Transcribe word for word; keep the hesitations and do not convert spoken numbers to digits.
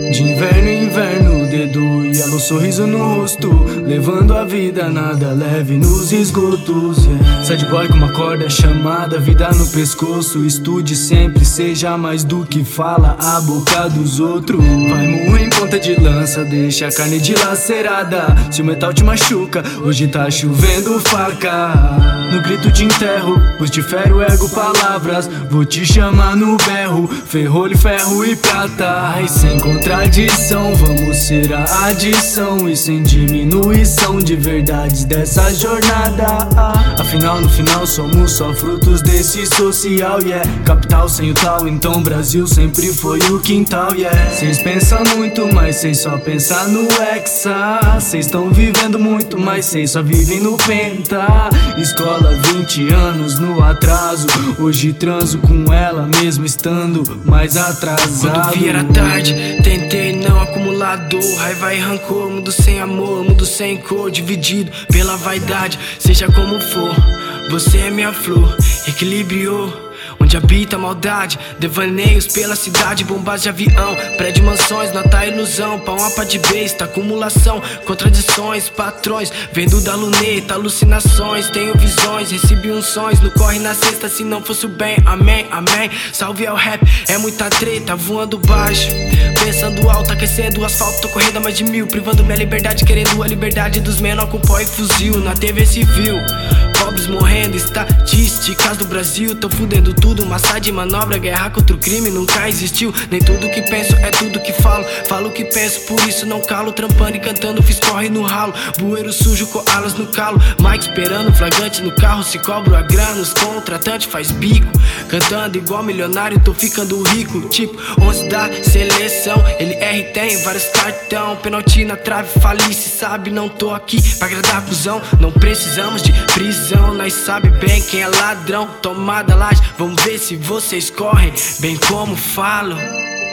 De inverno em inverno, dedo e elo, sorriso no rosto, levando a vida nada leve nos esgotos, yeah. Sad boy com uma corda chamada vida no pescoço. Estude sempre, seja mais do que fala a boca dos outros. Vai murro em ponta de lança, deixa a carne dilacerada. Se o metal te machuca, hoje tá chovendo faca. No grito te enterro, pois te fero ego palavras. Vou te chamar no berro, ferrolho, ferro e prata. E sem contradição, vamos ser a adição e sem diminuição de verdades dessa jornada. Afinal, no final, somos só frutos desse social, yeah. Capital sem o tal, então Brasil sempre foi o quintal, yeah. Cês pensam muito, mas cês só pensam no hexa. Cês tão vivendo muito, mas cês só vivem no penta. Escola, vinte anos no atraso. Hoje transo com ela mesmo estando mais atrasado. Quando vier a tarde, tentei não acumular dor, raiva e rancor, mundo sem amor, mundo sem cor, dividido pela vaidade. Seja como for, você é minha flor, equilíbrio onde habita a maldade, devaneios pela cidade, bombas de avião, prédio, mansões, nota ilusão, pau uma pá de besta, acumulação, contradições, patrões, vendo da luneta, alucinações, tenho visões, recebi unções, no corre na cesta, se não fosse o bem, amém, amém, salve ao rap, é muita treta, voando baixo, pensando alto, aquecendo o asfalto, tô correndo a mais de mil, privando minha liberdade, querendo a liberdade dos menor com pó e fuzil, na T V civil, pobres morrendo, estatísticas do Brasil, tão fudendo tudo, massa de manobra, guerra contra o crime nunca existiu. Nem tudo que penso é tudo que falo, falo o que penso, por isso não calo. Trampando e cantando, fiz corre no ralo, bueiro sujo, coalas no calo. Mike esperando, flagrante no carro, se cobro a grana, os contratantes faz bico. Cantando igual milionário, tô ficando rico, tipo onze da seleção. Ele R tem vários cartão, penalti na trave, fali, se sabe, não tô aqui pra agradar cuzão. Não precisamos de prisão, nós sabe bem quem é ladrão. Tomada laje, vamos ver se vocês correm bem como falo.